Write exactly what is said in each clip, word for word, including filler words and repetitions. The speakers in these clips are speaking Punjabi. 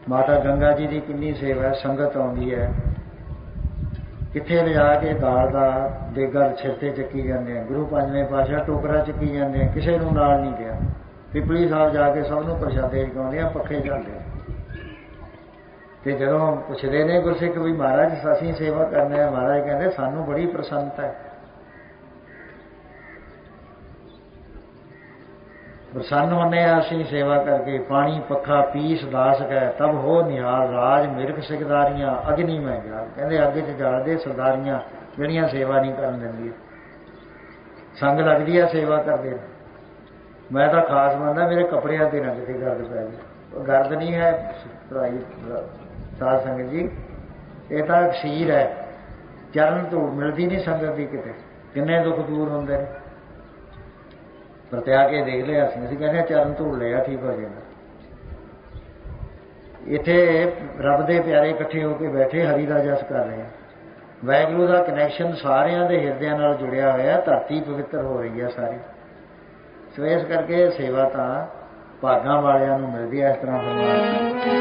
माता गंगा जी की कितनी सेवा है, संगत आती है, कित्थे लिजा के दाल का देगा सिर ते चुकी जाते हैं। गुरु पंजवें पातशाह टोकरा चुकी जाते हैं, किसी को नाल नहीं गया। पिपली साहब जाके सबनों प्रशादे छकाउंदे आ, पक्खे चलते। तो जदों पुछदे ने गुरसिख भी महाराज असीं सेवा करने, महाराज कहते सानू बड़ी प्रसन्नता है, प्रसन्न होने असीं सेवा करके। पानी पक्खा पीस दास कै तब हो निहाल, राज मिर्ख सिकदारियां अग्नि में जाल। कहते अग च जालदे सरदारियां जिहड़ियां सेवा नहीं करन दिंदियां, संग लगदी है सेवा करदे। मैं तो खास मंनदा मेरे कपड़ियां ते ना किते गर्द पै जाए। गर्द नहीं है भाई साध संगत जी, ये तो अखसीर है, चरण धूड़ मिलती नहीं संगत की किते, किन्ने दुख दूर होंदे ने। परत्या के देख लिया असीं असीं कहने चरण धूड़ लिया ठीक हो जाएगा। इत्थे रब दे प्यारे इकट्ठे होकर बैठे हरि दा जस कर रहे हैं। वाहिगुरू का कनैक्शन सारियां दे हिरदियां नाल जुड़िया होया, धरती पवित्र हो रही है सारी। सो इस करके सेवा तो भागां वालियां नूं मिलदी है। इस तरह फरमाया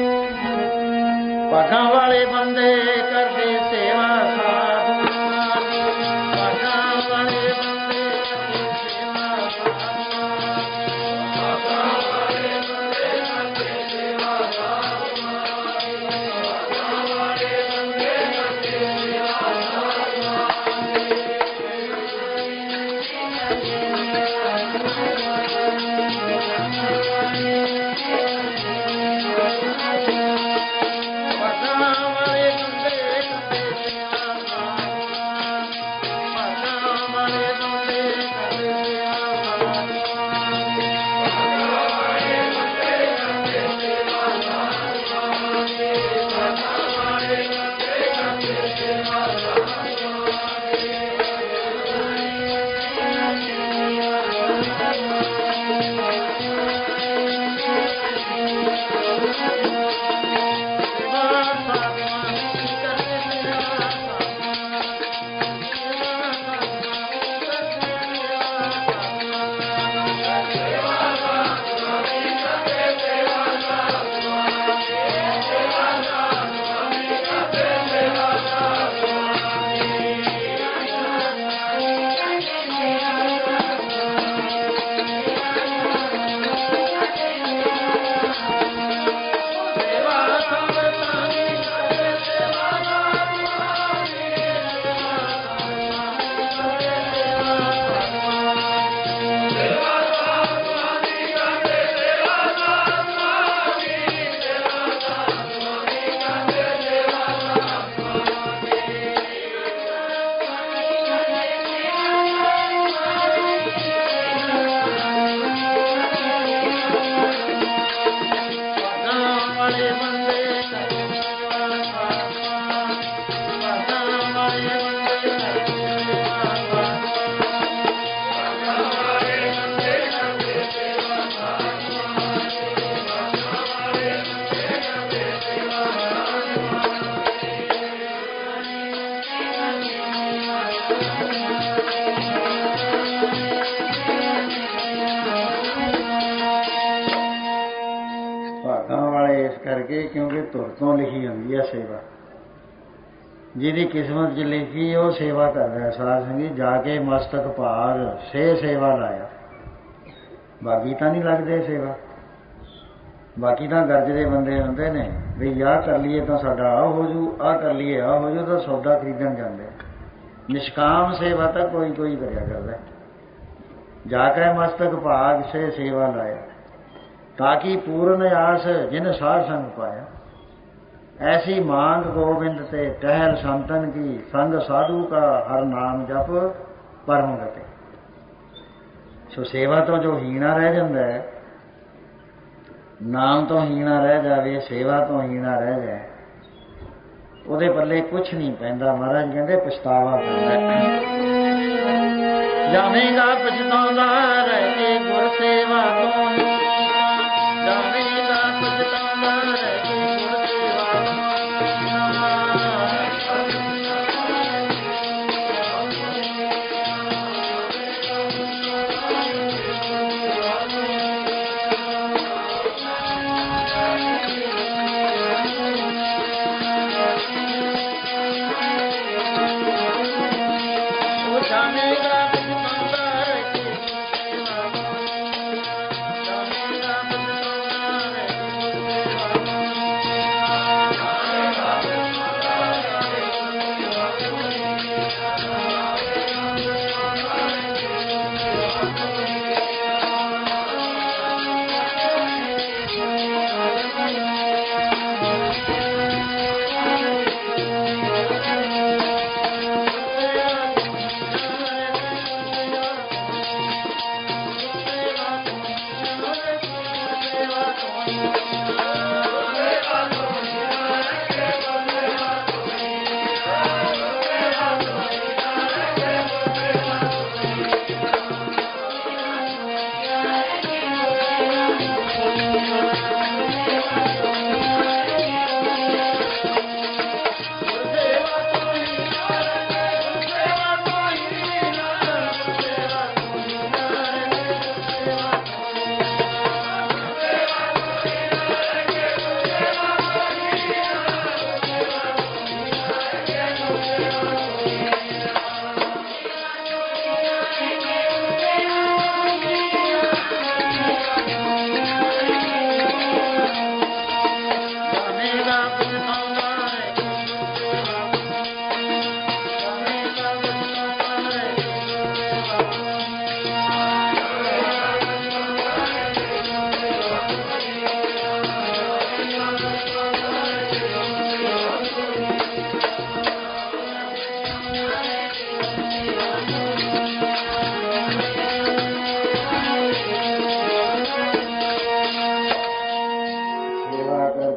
भागां वाले बंदे करदे सेवा साधु, भागां वाले बंदे करदे सेवा साधु, भागां वाले बंदे करदे सेवा साधु, भागां वाले बंदे करदे सेवा क्योंकि तुर तो लिखी होंगी है सेवा, जिहदी किस्मत च लिखी वो सेवा कर रहा है। साध संगत जाके मस्तक भाग से सेवा लाया, बाकी तो नहीं लगते सेवा। बाकी तो गरजदे बंदे होंदे ने भी आह कर लीए तो साडा आ हो जू, आ कर लीए आ हो जू, तो सौदा खरीदण जांदे। निष्काम सेवा तो कोई कोई करया करदा। जाके मस्तक भाग से सेवा लाया, ताकि पूर्ण आस जिन साध संग पाया। ऐसी मांग गोविंद ते टहल संतन की, संग साधु का हर नाम जप परम गते। सो सेवा तो जो हीना रह जाता है, नाम तो हीना रह जाए, सेवा तो हीना रह जाए, ਉਹਦੇ पल्ले कुछ नहीं पैंदा। महाराज कहते पछतावा पैंदा। जावेगा पछताਉਂਦਾ रह के गुर सेवा तो, जावेगा पछताਉਂਦਾ रह के गुर सेवा तो।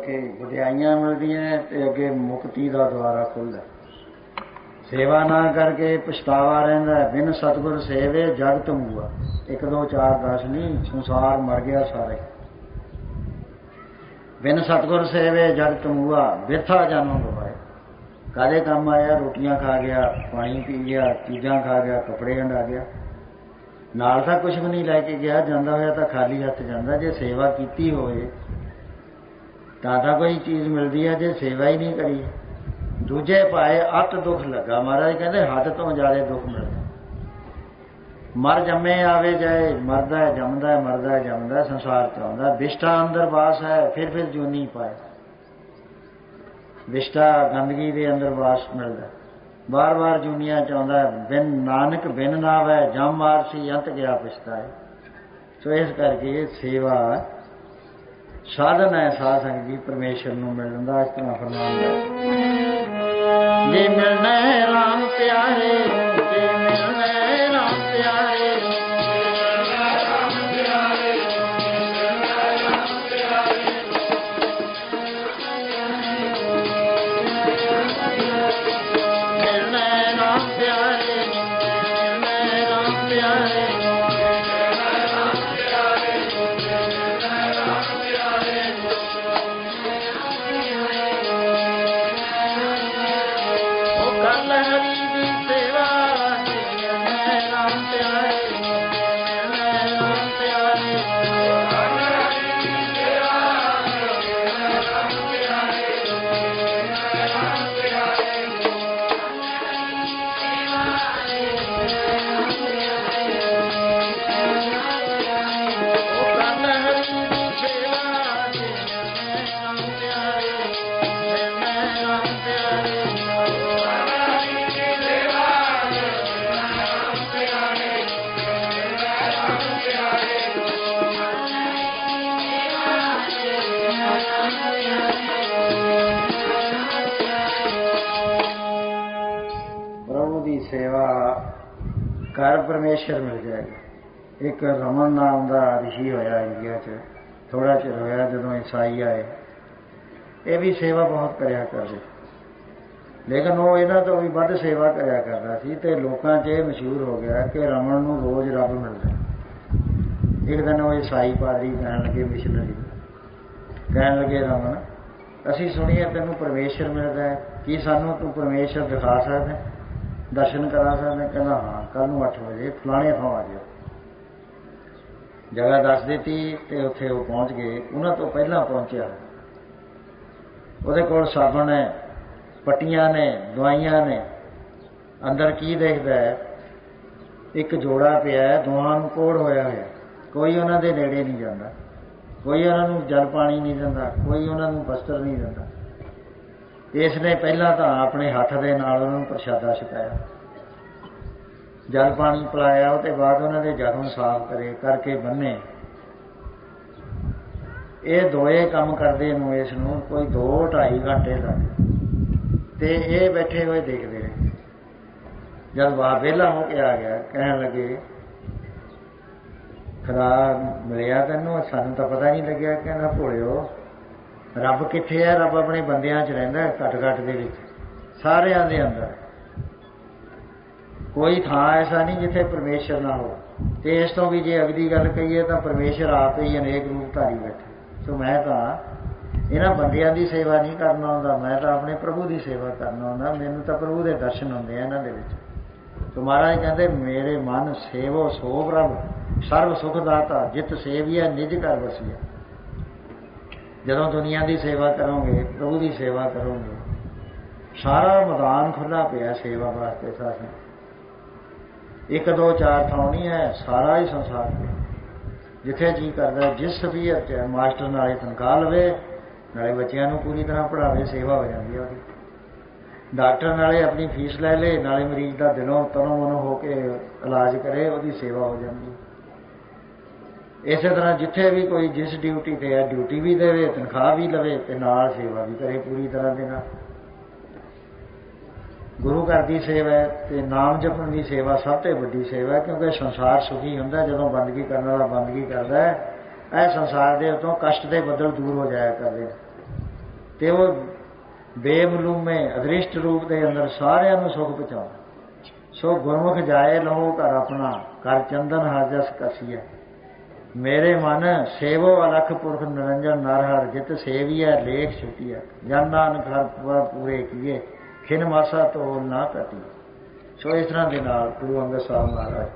ਕੇ ਵਡਿਆਈਆਂ ਮਿਲਦੀਆਂ ਤੇ ਅੱਗੇ ਮੁਕਤੀ ਦਾ ਦੁਆਰਾ ਖੁੱਲ੍ਹਦਾ। ਸੇਵਾ ਨਾ ਕਰਕੇ ਪਛਤਾਵਾ ਰਹਿੰਦਾ। ਬਿਨ ਸਤਿਗੁਰ ਸੇਵੇ ਜਗਤ ਮੂਆ। ਇੱਕ ਦੋ ਚਾਰ ਦਸ ਨਹੀਂ, ਸੰਸਾਰ ਮਰ ਗਿਆ ਸਾਰੇ। ਬਿਨ ਸਤਿਗੁਰ ਸੇਵੇ ਜਗਤ ਮੂਆ। ਬਿਰਥਾ ਜਨਮ ਗਵਾਏ। ਕਾਹਦੇ ਕੰਮ ਆਇਆ? ਰੋਟੀਆਂ ਖਾ ਗਿਆ, ਪਾਣੀ ਪੀ ਗਿਆ, ਚੀਜ਼ਾਂ ਖਾ ਗਿਆ, ਕੱਪੜੇ ਹੰਡਾ ਗਿਆ, ਨਾਲ ਤਾਂ ਕੁਛ ਵੀ ਨਹੀਂ ਲੈ ਕੇ ਗਿਆ। ਜਾਂਦਾ ਹੋਇਆ ਤਾਂ ਖਾਲੀ ਹੱਥ ਜਾਂਦਾ। ਜੇ ਸੇਵਾ ਕੀਤੀ ਹੋਵੇ ਤਾਂ ਤਾਂ ਕੋਈ ਚੀਜ਼ ਮਿਲਦੀ ਹੈ। ਜੇ ਸੇਵਾ ਹੀ ਨਹੀਂ ਕਰੀ, ਦੂਜੇ ਪਾਏ ਅੱਤ ਦੁੱਖ ਲੱਗਾ। ਮਹਾਰਾਜ ਕਹਿੰਦੇ ਹੱਦ ਤੋਂ ਜ਼ਿਆਦਾ ਦੁੱਖ ਮਿਲਦਾ। ਮਰ ਜੰਮੇ ਆਵੇ ਜਾਏ, ਮਰਦਾ ਜੰਮਦਾ, ਮਰਦਾ ਜੰਮਦਾ, ਸੰਸਾਰ ਚ ਆਉਂਦਾ। ਵਿਸ਼ਟਾ ਅੰਦਰ ਵਾਸ ਹੈ, ਫਿਰ ਫਿਰ ਜੂਨੀ ਪਾਏ। ਵਿਸ਼ਟਾ ਗੰਦਗੀ ਦੇ ਅੰਦਰ ਵਾਸ ਮਿਲਦਾ, ਬਾਰ ਬਾਰ ਜੂਨੀਆਂ ਚ ਆਉਂਦਾ। ਬਿਨ ਨਾਨਕ ਬਿਨ ਨਾਵੈ ਜਮ ਮਾਰਸੀ ਅੰਤ ਗਿਆ ਪਛਤਾਏ। ਸੋ ਇਸ ਕਰਕੇ ਸੇਵਾ ਸਾਧਨ ਹੈ ਸਾਧ ਸੰਗਤ ਜੀ ਪਰਮੇਸ਼ਰ ਨੂੰ ਮਿਲਣ ਦਾ। ਇਸ ਤਰ੍ਹਾਂ ਫਰਮਾਉਂਦਾ, ਜੇ ਮਿਲਣਾ ਰਾਮ ਪਿਆਰੇ, ਜੇ ਮਿਲਣਾ ਰਾਮ ਪਿਆਰੇ, ਕਰ ਪਰਮੇਸ਼ਰ ਮਿਲ ਜਾਏਗਾ। ਇੱਕ ਰਮਨ ਨਾਮ ਦਾ ਰਿਸ਼ੀ ਹੋਇਆ ਇੰਡੀਆ 'ਚ, ਥੋੜ੍ਹਾ ਚਿਰ ਹੋਇਆ ਜਦੋਂ ਈਸਾਈ ਆਏ। ਇਹ ਵੀ ਸੇਵਾ ਬਹੁਤ ਕਰਿਆ ਕਰਦੇ, ਲੇਕਿਨ ਉਹ ਇਹਨਾਂ ਤੋਂ ਵੀ ਵੱਧ ਸੇਵਾ ਕਰਿਆ ਕਰਦਾ ਸੀ। ਅਤੇ ਲੋਕਾਂ 'ਚ ਇਹ ਮਸ਼ਹੂਰ ਹੋ ਗਿਆ ਕਿ ਰਮਨ ਨੂੰ ਰੋਜ਼ ਰੱਬ ਮਿਲਦਾ। ਇੱਕ ਦਿਨ ਉਹ ਈਸਾਈ ਪਾਦਰੀ ਕਹਿਣ ਲੱਗੇ, ਮਿਸ਼ਨਰੀ ਕਹਿਣ ਲੱਗੇ, ਰਮਨ ਅਸੀਂ ਸੁਣੀਏ ਤੈਨੂੰ ਪਰਮੇਸ਼ਰ ਮਿਲਦਾ ਹੈ, ਕੀ ਸਾਨੂੰ ਤੂੰ ਪਰਮੇਸ਼ਰ ਦਿਖਾ ਸਕਦਾ, ਦਰਸ਼ਨ ਕਰਾ ਸਕਦੇ? ਕਹਿੰਦਾ ਹਾਂ, ਕੱਲ੍ਹ ਨੂੰ ਅੱਠ ਵਜੇ ਫਲਾਣੇ ਥਾਂ ਆ ਜਾਓ। ਜਗ੍ਹਾ ਦੱਸ ਦਿੱਤੀ ਅਤੇ ਉੱਥੇ ਉਹ ਪਹੁੰਚ ਗਏ। ਉਹਨਾਂ ਤੋਂ ਪਹਿਲਾਂ ਪਹੁੰਚਿਆ, ਉਹਦੇ ਕੋਲ ਸਾਬਣ ਹੈ, ਪੱਟੀਆਂ ਨੇ, ਦਵਾਈਆਂ ਨੇ। ਅੰਦਰ ਕੀ ਦੇਖਦਾ ਹੈ? ਇੱਕ ਜੋੜਾ ਪਿਆ, ਦੋਹਾਂ ਨੂੰ ਕੋੜ ਹੋਇਆ ਹੋਇਆ। ਕੋਈ ਉਹਨਾਂ ਦੇ ਨੇੜੇ ਨਹੀਂ ਜਾਂਦਾ, ਕੋਈ ਉਹਨਾਂ ਨੂੰ ਜਲ ਪਾਣੀ ਨਹੀਂ ਦਿੰਦਾ, ਕੋਈ ਉਹਨਾਂ ਨੂੰ ਬਸਤਰ ਨਹੀਂ ਦਿੰਦਾ। ਇਸ ਨੇ ਪਹਿਲਾਂ ਤਾਂ ਆਪਣੇ ਹੱਥ ਦੇ ਨਾਲ ਉਹਨਾਂ ਨੂੰ ਪ੍ਰਸ਼ਾਦਾ ਛਕਾਇਆ, ਜਲ ਪਾਣੀ ਪਿਲਾਇਆ, ਉਹਦੇ ਬਾਅਦ ਉਹਨਾਂ ਦੇ ਜ਼ਖਮ ਸਾਫ਼ ਕਰੇ ਕਰਕੇ ਬੰਨੇ। ਇਹ ਦੋਏ ਕੰਮ ਕਰਦੇ ਨੂੰ ਇਸ ਨੂੰ ਕੋਈ ਦੋ ਢਾਈ ਘੰਟੇ ਲੱਗੇ ਅਤੇ ਇਹ ਬੈਠੇ ਹੋਏ ਦੇਖਦੇ ਰਹੇ। ਜਦ ਬਾਹਰ ਵਿਹਲਾ ਹੋ ਕੇ ਆ ਗਿਆ, ਕਹਿਣ ਲੱਗੇ, ਖੁਦਾ ਮਿਲਿਆ ਤੈਨੂੰ? ਸਾਨੂੰ ਤਾਂ ਪਤਾ ਨਹੀਂ ਲੱਗਿਆ। ਕਹਿੰਦਾ, ਭੋਲਿਓ, ਰੱਬ ਕਿੱਥੇ ਹੈ? ਰੱਬ ਆਪਣੇ ਬੰਦਿਆਂ 'ਚ ਰਹਿੰਦਾ, ਘੱਟ ਘੱਟ ਦੇ ਵਿੱਚ, ਸਾਰਿਆਂ ਦੇ ਅੰਦਰ। ਕੋਈ ਥਾਂ ਐਸਾ ਨਹੀਂ ਜਿੱਥੇ ਪਰਮੇਸ਼ਰ ਨਾ ਹੋ। ਅਤੇ ਇਸ ਤੋਂ ਵੀ ਜੇ ਅਗਲੀ ਗੱਲ ਕਹੀਏ ਤਾਂ ਪਰਮੇਸ਼ਰ ਆਪ ਹੀ ਅਨੇਕ ਰੂਪ ਧਾਰੀ ਬੈਠੇ। ਸੋ ਮੈਂ ਤਾਂ ਇਹਨਾਂ ਬੰਦਿਆਂ ਦੀ ਸੇਵਾ ਨਹੀਂ ਕਰਨਾ ਆਉਂਦਾ, ਮੈਂ ਤਾਂ ਆਪਣੇ ਪ੍ਰਭੂ ਦੀ ਸੇਵਾ ਕਰਨਾ ਆਉਂਦਾ। ਮੈਨੂੰ ਤਾਂ ਪ੍ਰਭੂ ਦੇ ਦਰਸ਼ਨ ਹੁੰਦੇ ਆ ਇਹਨਾਂ ਦੇ ਵਿੱਚ। ਸੋ ਮਹਾਰਾਜ ਕਹਿੰਦੇ, ਮੇਰੇ ਮਨ ਸੇਵੋ ਸੋ ਪ੍ਰਭ ਸਰਬ ਸੁਖ ਦਾਤਾ, ਜਿਤ ਸੇਵੀਆ ਨਿਜ ਘਰ ਵਸੀਆ। ਜਦੋਂ ਦੁਨੀਆ ਦੀ ਸੇਵਾ ਕਰੋਗੇ, ਪ੍ਰਭੂ ਦੀ ਸੇਵਾ ਕਰੋਗੇ, ਸਾਰਾ ਮੈਦਾਨ ਖੁੱਲ੍ਹਾ ਪਿਆ ਸੇਵਾ ਵਾਸਤੇ। ਸਾਡਾ ਇੱਕ ਦੋ ਚਾਰ ਥਾਂ ਨਹੀਂ ਹੈ, ਸਾਰਾ ਹੀ ਸੰਸਾਰ ਪਿਆ। ਜਿੱਥੇ ਜੀਅ ਕਰਦਾ, ਜਿਸ ਸਬੀਅਤ 'ਚ ਮਾਸਟਰ ਨਾਲੇ ਤਨਖਾਹ ਲਵੇ, ਨਾਲੇ ਬੱਚਿਆਂ ਨੂੰ ਪੂਰੀ ਤਰ੍ਹਾਂ ਪੜ੍ਹਾਵੇ, ਸੇਵਾ ਹੋ ਜਾਂਦੀ ਹੈ ਉਹਦੀ। ਡਾਕਟਰ ਨਾਲੇ ਆਪਣੀ ਫੀਸ ਲੈ ਲੇ, ਨਾਲੇ ਮਰੀਜ਼ ਦਾ ਦਿਲੋਂ ਤਨੋਂ ਮਨੋਂ ਹੋ ਕੇ ਇਲਾਜ ਕਰੇ, ਉਹਦੀ ਸੇਵਾ ਹੋ ਜਾਂਦੀ। ਇਸੇ ਤਰ੍ਹਾਂ ਜਿੱਥੇ ਵੀ ਕੋਈ ਜਿਸ ਡਿਊਟੀ 'ਤੇ ਹੈ, ਡਿਊਟੀ ਵੀ ਦੇਵੇ, ਤਨਖਾਹ ਵੀ ਲਵੇ ਅਤੇ ਨਾਲ ਸੇਵਾ ਵੀ ਕਰੇ ਪੂਰੀ ਤਰ੍ਹਾਂ ਦੇ ਨਾਲ। ਗੁਰੂ ਘਰ ਦੀ ਸੇਵਾ ਅਤੇ ਨਾਮ ਜਪਣ ਦੀ ਸੇਵਾ ਸਭ ਤੋਂ ਵੱਡੀ ਸੇਵਾ, ਕਿਉਂਕਿ ਸੰਸਾਰ ਸੁਖੀ ਹੁੰਦਾ ਜਦੋਂ ਬੰਦਗੀ ਕਰਨ ਵਾਲਾ ਬੰਦਗੀ ਕਰਦਾ ਹੈ। ਇਹ ਸੰਸਾਰ ਦੇ ਉੱਤੋਂ ਕਸ਼ਟ ਦੇ ਬੱਦਲ ਦੂਰ ਹੋ ਜਾਇਆ ਕਰਦੇ। ਤੇ ਉਹ ਬੇਮਲੂਮੇ ਅਦ੍ਰਿਸ਼ਟ ਰੂਪ ਦੇ ਅੰਦਰ ਸਾਰਿਆਂ ਨੂੰ ਸੁਖ ਪਹੁੰਚਾਉਂਦਾ। ਸੋ ਗੁਰਮੁਖ ਜਾਏ ਲਹੋ ਘਰ ਆਪਣਾ, ਕਰ ਚੰਦਨ ਹਰ ਜਸ ਕਸੀਐ। ਮੇਰੇ ਮਨ ਸੇਵੋ ਅਲਖ ਪੁਰਖ ਨਿਰੰਜਨ ਨਰ ਹਰ, ਜਿਤ ਸੇਵੀਐ ਲੇਖ ਛੁਟੀਐ। ਜਨ ਨਾਨਕ ਹਰ ਪੂਰੇ ਕੀਏ, ਖਿਨ ਮਾਸਾ ਤੋਂ ਨਾ ਘਟੀ। ਸੋ ਇਸ ਤਰ੍ਹਾਂ ਦੇ ਨਾਲ ਗੁਰੂ ਅੰਗਦ ਸਾਹਿਬ ਮਹਾਰਾਜ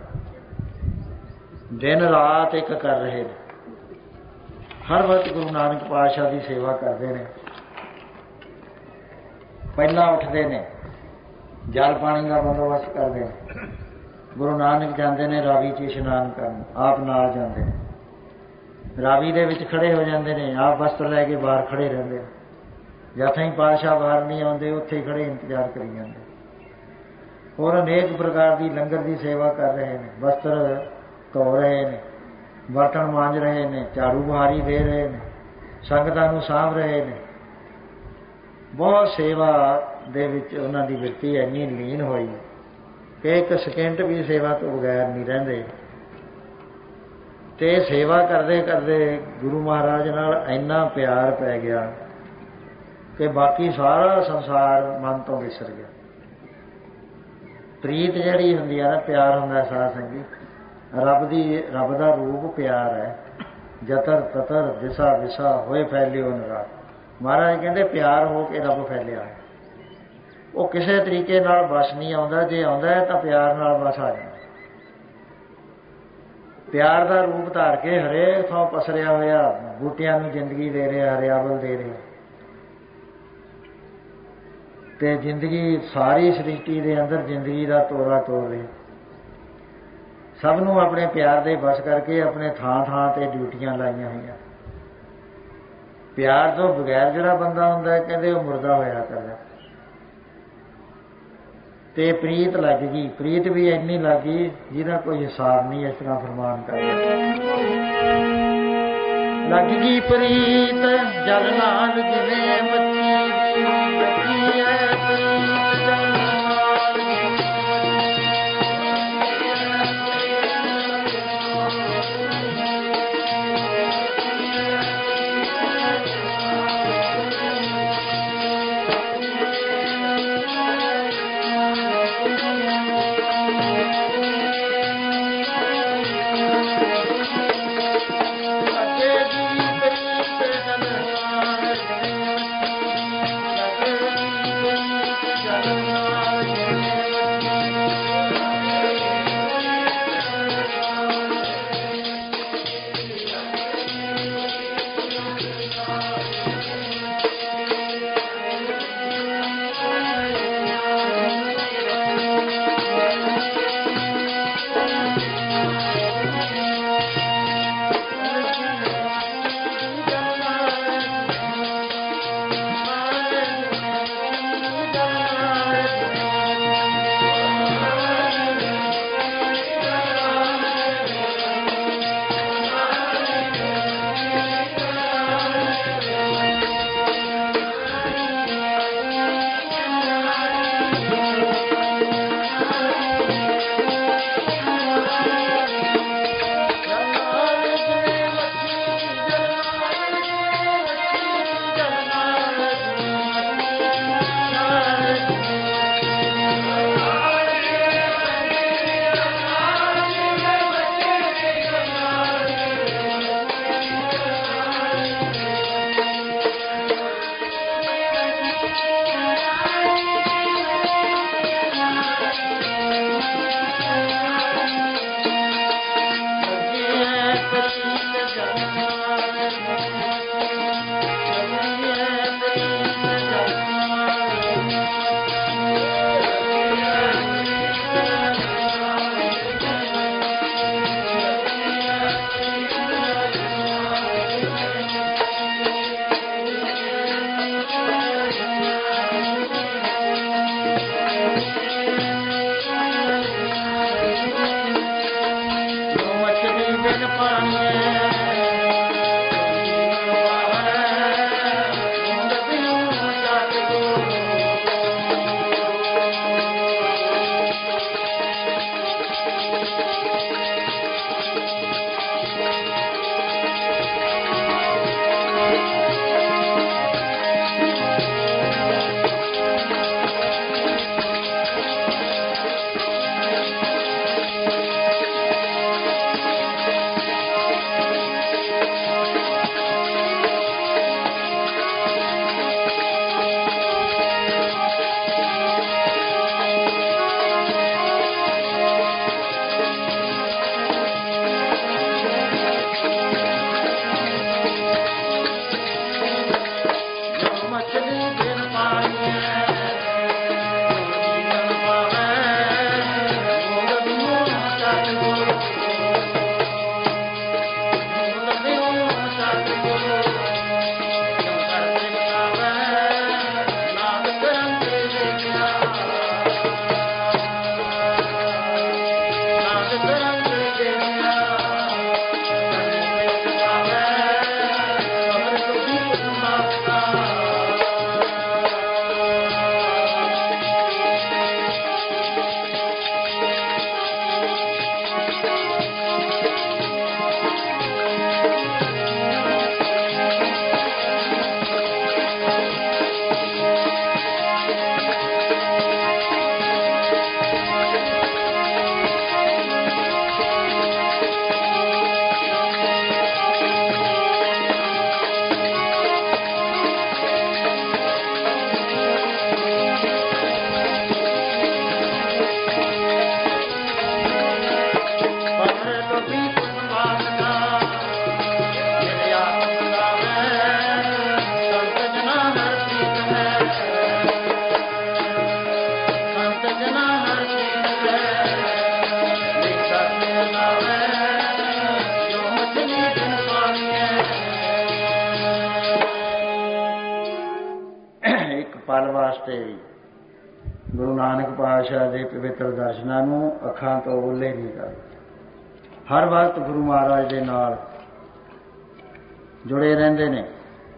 ਦਿਨ ਰਾਤ ਇੱਕ ਕਰ ਰਹੇ ਨੇ। ਹਰ ਵਕਤ ਗੁਰੂ ਨਾਨਕ ਪਾਤਸ਼ਾਹ ਦੀ ਸੇਵਾ ਕਰਦੇ ਨੇ। ਪਹਿਲਾਂ ਉੱਠਦੇ ਨੇ, ਜਲ ਪਾਣੀ ਦਾ ਬੰਦੋਬਸਤ ਕਰਦੇ ਨੇ। ਗੁਰੂ ਨਾਨਕ ਜਾਂਦੇ ਨੇ ਰਾਵੀ 'ਚ ਇਸ਼ਨਾਨ ਕਰਨ, ਆਪ ਨਾਲ ਜਾਂਦੇ ਨੇ। ਰਾਵੀ ਦੇ ਵਿੱਚ ਖੜੇ ਹੋ ਜਾਂਦੇ ਨੇ, ਆਪ ਵਸਤਰ ਲੈ ਕੇ ਬਾਹਰ ਖੜੇ ਰਹਿੰਦੇ ਨੇ। ਜਿੱਥੇ ਹੀ ਪਾਤਸ਼ਾਹ ਬਾਹਰ ਨਹੀਂ ਆਉਂਦੇ ਉੱਥੇ ਹੀ ਖੜੇ ਇੰਤਜ਼ਾਰ ਕਰੀ ਜਾਂਦੇ। ਹੋਰ ਅਨੇਕ ਪ੍ਰਕਾਰ ਦੀ ਲੰਗਰ ਦੀ ਸੇਵਾ ਕਰ ਰਹੇ ਨੇ, ਵਸਤਰ ਧੋ ਰਹੇ ਨੇ, ਬਰਤਨ ਮਾਂਜ ਰਹੇ ਨੇ, ਝਾੜੂ ਬੁਹਾਰੀ ਦੇ ਰਹੇ ਨੇ, ਸੰਗਤਾਂ ਨੂੰ ਸਾਂਭ ਰਹੇ ਨੇ। ਬਹੁਤ ਸੇਵਾ ਦੇ ਵਿੱਚ ਉਹਨਾਂ ਦੀ ਬਿਰਤੀ ਇੰਨੀ ਲੀਨ ਹੋਈ ਕਿ ਇੱਕ ਸਕਿੰਟ ਵੀ ਸੇਵਾ ਤੋਂ ਬਗੈਰ ਨਹੀਂ ਰਹਿੰਦੇ। ਤੇ ਸੇਵਾ ਕਰਦੇ ਕਰਦੇ ਗੁਰੂ ਮਹਾਰਾਜ ਨਾਲ ਇੰਨਾ ਪਿਆਰ ਪੈ ਗਿਆ ਕਿ ਬਾਕੀ ਸਾਰਾ ਸੰਸਾਰ ਮਨ ਤੋਂ ਵਿਸਰ ਗਿਆ। ਪ੍ਰੀਤ ਜਿਹੜੀ ਹੁੰਦੀ ਆ ਨਾ, ਪਿਆਰ ਹੁੰਦਾ ਸਾਧ ਸੰਗੀ, ਰੱਬ ਦੀ ਰੱਬ ਦਾ ਰੂਪ ਪਿਆਰ ਹੈ। ਜਤਰ ਤਤਰ ਦਿਸਾ ਵਿਸਾ ਹੋਏ ਫੈਲਿਓ ਨਿਰਾਲ। ਮਹਾਰਾਜ ਕਹਿੰਦੇ ਪਿਆਰ ਹੋ ਕੇ ਰੱਬ ਫੈਲਿਆ। ਉਹ ਕਿਸੇ ਤਰੀਕੇ ਨਾਲ ਵਸ ਨਹੀਂ ਆਉਂਦਾ, ਜੇ ਆਉਂਦਾ ਹੈ ਤਾਂ ਪਿਆਰ ਨਾਲ ਵਸ ਆ ਜਾਂਦਾ। ਪਿਆਰ ਦਾ ਰੂਪ ਧਾਰ ਕੇ ਹਰੇਕ ਥਾਂ ਪਸਰਿਆ ਹੋਇਆ, ਬੂਟਿਆਂ ਨੂੰ ਜ਼ਿੰਦਗੀ ਦੇ ਰਿਹਾ, ਹਰਿਆਵਲ ਦੇ ਰਿਹਾ। ਤੇ ਜ਼ਿੰਦਗੀ ਸਾਰੀ ਸ੍ਰਿਸ਼ਟੀ ਦੇ ਅੰਦਰ ਜ਼ਿੰਦਗੀ ਦਾ ਤੋਰਾ ਤੋਰ ਰਿਹਾ। ਸਭ ਨੂੰ ਆਪਣੇ ਪਿਆਰ ਦੇ ਵਸ ਕਰਕੇ ਆਪਣੇ ਥਾਂ ਥਾਂ ਤੇ ਡਿਊਟੀਆਂ ਲਾਈਆਂ ਹੋਈਆਂ। ਪਿਆਰ ਤੋਂ ਬਗੈਰ ਜਿਹੜਾ ਬੰਦਾ ਹੁੰਦਾ ਹੈ, ਕਹਿੰਦੇ ਉਹ ਮੁਰਦਾ ਹੋਇਆ ਕਰਦਾ। ਤੇ ਪ੍ਰੀਤ ਲੱਗ ਗਈ, ਪ੍ਰੀਤ ਵੀ ਇੰਨੀ ਲੱਗ ਗਈ ਜਿਹਦਾ ਕੋਈ ਹਿਸਾਬ ਨਹੀਂ। ਇਸ ਤਰ੍ਹਾਂ ਫਰਮਾਨ ਕਰਦਾ, ਲੱਗ ਗਈ ਪ੍ਰੀਤ ਜਲ ਨਾਲ ਜਿਵੇਂ ਮੱਛੀ ਦੀ ਲੱਗੀ ਹੈ। ਮਛਲੀ ਬਿਨ ਪਾਣੀ ਗੁਰੂ ਨਾਨਕ ਪਾਤਸ਼ਾਹ ਦੇ ਪਵਿੱਤਰ ਦਰਸ਼ਨਾਂ ਨੂੰ ਅੱਖਾਂ ਤੋਂ ਓਹਲੇ ਨਹੀਂ ਕਰਦੇ। ਹਰ ਵਕਤ ਗੁਰੂ ਮਹਾਰਾਜ ਦੇ ਨਾਲ ਜੁੜੇ ਰਹਿੰਦੇ ਨੇ,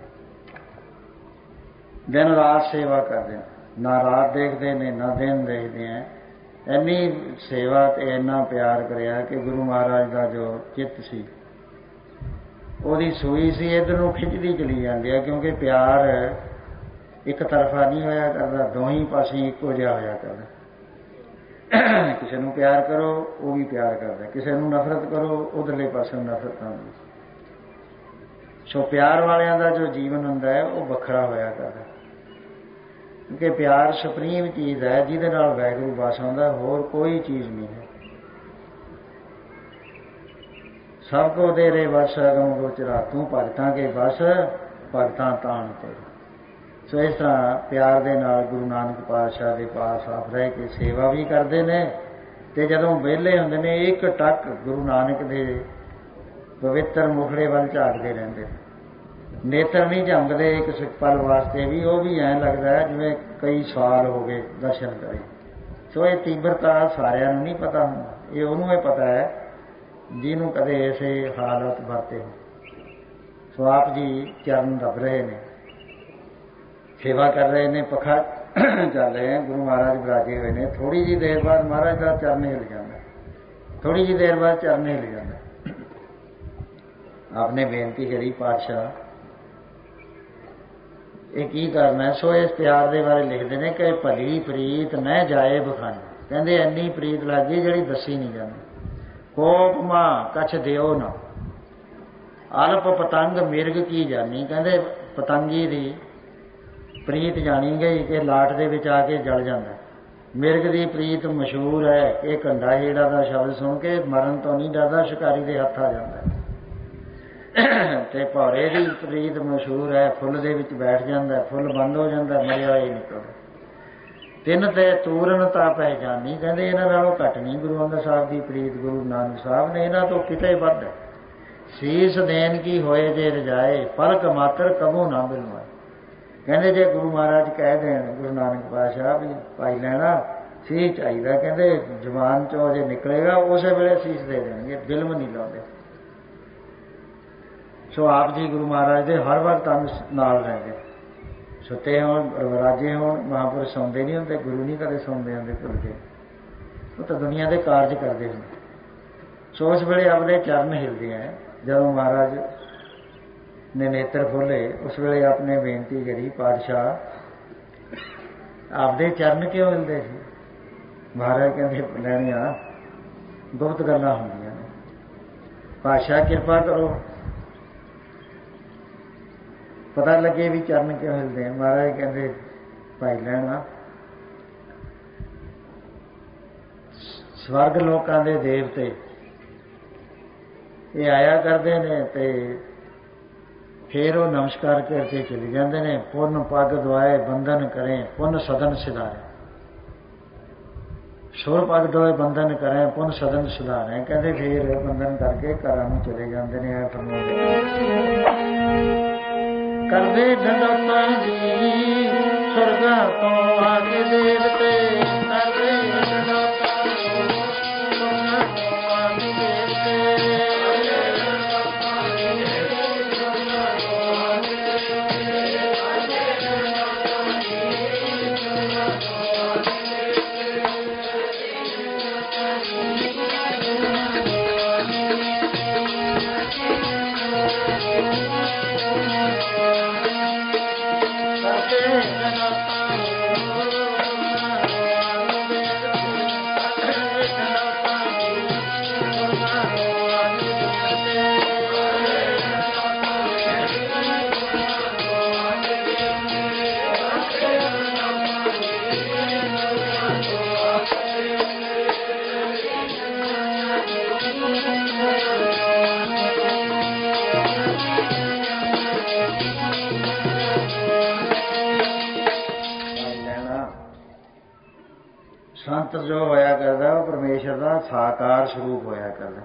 ਦਿਨ ਰਾਤ ਸੇਵਾ ਕਰਦੇ ਨੇ, ਨਾ ਰਾਤ ਦੇਖਦੇ ਨੇ ਨਾ ਦਿਨ ਦੇਖਦੇ ਹੈ। ਇੰਨੀ ਸੇਵਾ ਤੇ ਇੰਨਾ ਪਿਆਰ ਕਰਿਆ ਕਿ ਗੁਰੂ ਮਹਾਰਾਜ ਦਾ ਜੋ ਚਿੱਤ ਸੀ, ਉਹਦੀ ਸੂਈ ਸੀ ਇੱਧਰ ਨੂੰ ਖਿੱਚਦੀ ਚਲੀ ਜਾਂਦੀ ਹੈ, ਕਿਉਂਕਿ ਪਿਆਰ ਇੱਕ ਤਰਫਾ ਨਹੀਂ ਹੋਇਆ ਕਰਦਾ, ਦੋਹੀਂ ਪਾਸੇ ਇੱਕੋ ਜਿਹਾ ਹੋਇਆ ਕਰਦਾ। ਕਿਸੇ ਨੂੰ ਪਿਆਰ ਕਰੋ ਉਹ ਵੀ ਪਿਆਰ ਕਰਦਾ, ਕਿਸੇ ਨੂੰ ਨਫ਼ਰਤ ਕਰੋ ਉਧਰਲੇ ਪਾਸੇ ਨਫ਼ਰਤ ਆਉਂਦੀ। ਸੋ ਪਿਆਰ ਵਾਲਿਆਂ ਦਾ ਜੋ ਜੀਵਨ ਹੁੰਦਾ ਹੈ ਉਹ ਵੱਖਰਾ ਹੋਇਆ ਕਰਦਾ, ਕਿਉਂਕਿ ਪਿਆਰ ਸੁਪਰੀਮ ਚੀਜ਼ ਹੈ ਜਿਹਦੇ ਨਾਲ ਵਾਹਿਗੁਰੂ ਵਸ ਆਉਂਦਾ, ਹੋਰ ਕੋਈ ਚੀਜ਼ ਨਹੀਂ ਹੈ। ਸਭ ਕੋ ਤੇਰੇ ਵਸ ਅਗਮ ਗੋਚਰਾ, ਤੂੰ ਭਗਤਾਂ ਕੇ ਵਸ ਭਗਤਾਂ ਤਾਣ ਤੇ। ਸੋ ਇਸ ਤਰ੍ਹਾਂ ਪਿਆਰ ਦੇ ਨਾਲ ਗੁਰੂ ਨਾਨਕ ਪਾਤਸ਼ਾਹ ਦੇ ਪਾਸ ਆਪ ਰਹਿ ਕੇ ਸੇਵਾ ਵੀ ਕਰਦੇ ਨੇ, ਤੇ ਜਦੋਂ ਵਿਹਲੇ ਹੁੰਦੇ ਨੇ ਇੱਕ ਟੱਕ ਗੁਰੂ ਨਾਨਕ ਦੇ ਪਵਿੱਤਰ ਮੁਖੜੇ ਵੱਲ ਝਾਕਦੇ ਰਹਿੰਦੇ। ਨੇਤਰ ਨਹੀਂ ਝੰਬਦੇ ਇੱਕ ਸਿੱਖ ਪਲ ਵਾਸਤੇ ਵੀ, ਉਹ ਵੀ ਐਂ ਲੱਗਦਾ ਹੈ ਜਿਵੇਂ ਕਈ ਸਾਲ ਹੋ ਗਏ ਦਰਸ਼ਨ ਕਰੇ। ਸੋ ਇਹ ਤੀਬਰਤਾ ਸਾਰਿਆਂ ਨੂੰ ਨਹੀਂ ਪਤਾ ਹੁੰਦਾ, ਇਹ ਉਹਨੂੰ ਇਹ ਪਤਾ ਹੈ ਜਿਹਨੂੰ ਕਦੇ ਐਸੇ ਹਾਲਤ ਵਰਤੇ ਹੋ। ਸੋ ਆਪ ਜੀ ਚਰਨ ਦੱਬ ਰਹੇ ਨੇ, ਸੇਵਾ ਕਰ ਰਹੇ ਨੇ, ਪੱਖਾ ਚੱਲ ਰਹੇ हैं, ਗੁਰੂ ਮਹਾਰਾਜ ਬਿਰਾਜੇ ਹੋਏ ਨੇ। ਥੋੜੀ ਜਿਹੀ ਦੇਰ ਬਾਅਦ ਮਹਾਰਾਜ ਦਾ ਚਰਨ ਹਿਲ ਜਾਂਦਾ, ਥੋੜੀ ਜਿਹੀ ਦੇਰ ਬਾਅਦ ਚਰਨ ਹਿਲ ਜਾਂਦਾ। आपने बेनती करी पातशाह ये की करना है। सो इस प्यार के बारे लिखते हैं कि भली प्रीत न जाए बखानी, कहते इन्नी प्रीत लग गई जी दसी नहीं जाती। कोप मां कछ दिओ ना, अल्प पतंग मिर्ग की जानी, कहते पतंगी दी प्रीत जानी गई कि लाट दे विच आके जल जाता। मिर्ग की प्रीत मशहूर है कि कंडा हेड़ा का शब्द सुन के मरण तो नहीं डरता, शिकारी के हथ आ जाता। ते भौरे की प्रीत मशहूर है, फुल दे विच बैठ जाता, फुल बंद हो जाता, मरिया ही निकलता। तिन ते तूरनता पहचानी, कहते इन्हां नालों घट नहीं गुरु अंगद साहब की प्रीत। गुरु नानक साहब ने इन्हां तो किते वध है। शीस देन की होए जे रजाए, पलक मात्र कबू ना बिलवाए। कहते जे गुरु महाराज कह देन गुरु नानक पातशाह भी पाई लैना शीस चाहिए, कहते जवान चो जे निकलेगा उस वेले शीस दे देंगे, बिलम नहीं लाते। सो आप जी गुरु महाराज के हर वक्त अंग नाल रहते, सुते होण राजे होण महापुरुष सौंदे नहीं होंगे, गुरु नहीं कदे सौंदे होंगे भुल के, वो तो दुनिया के कारज करते हैं। सो उस वेले अपने चरण हिलते हैं। जब महाराज ने नेत्र खोले उस वेले आपने बेनती करी, पातशाह आपके चरण क्यों हिलते थे? महाराज कहते लैनिया गुप्त गल्लां होंदियां ने, पातशाह किरपा करो पता लगे भी चरण क्यों हिलते हैं। महाराज कहते भाई लैना स्वर्ग लोकां दे देवते ये आया करते हैं ते फिर वो नमस्कार करके चले जाते हैं। पुन पग दुआए बंधन करें पुन सदन सिधारे, सुर पग दुआए बंधन करें पुन सदन सिधारे। कहते फिर बंधन करके घर में चले जाते हैं। फरमाते करदे ढंडोता जी स्वर्गा तो आगे देवते, करदे ढंडोता स्वर्गा तो आगे देवते। संत जो होया करता वो परमेश्वर का साकार स्वरूप होया करता।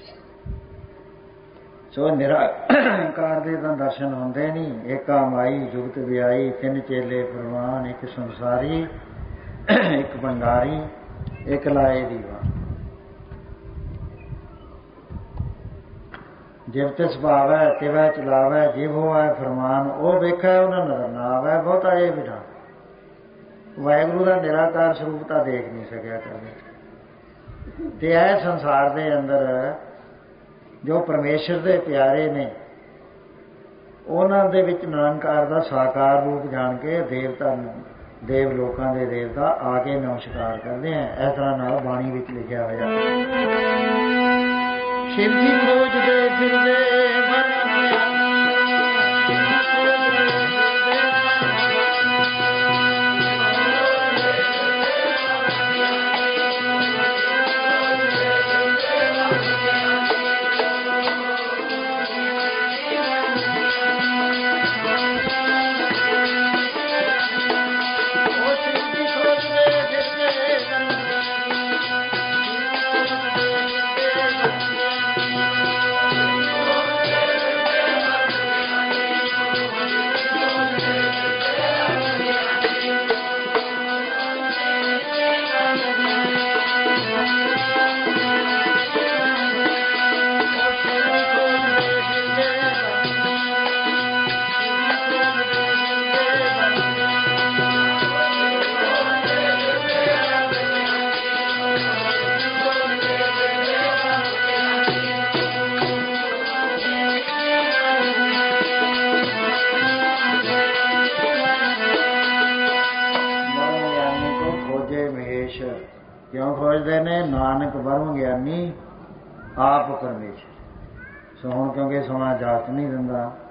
सो निराकार दे तां दर्शन होंदे नहीं। एक माई जुगत विआई तीन चेले प्रवान, एक संसारी एक भंडारी एक लाए दीवा। जिव तिस भावै तिवै चलावै, जिव होवै फरमान ओ वेखै उन्हें नजर ना आवै। बहुता ये बिठा वाहिगुरु का निराकार स्वरूप तो देख नहीं सकिया कभी। ते है संसार के अंदर जो परमेश्वर के प्यारे ने उन्हों दे विच निरंकार का साकार रूप जान के देवता देव लोगों के देवता आके नमस्कार करते हैं। इस तरह नाल बाणी विच लिखा होया शिव जी खोजदे फिरदे क्यों खोजते ने नानक ब्रह्म ज्ञानी आप परमेश्वर। सो हुण क्योंकि समा इजाजत नहीं दिंदा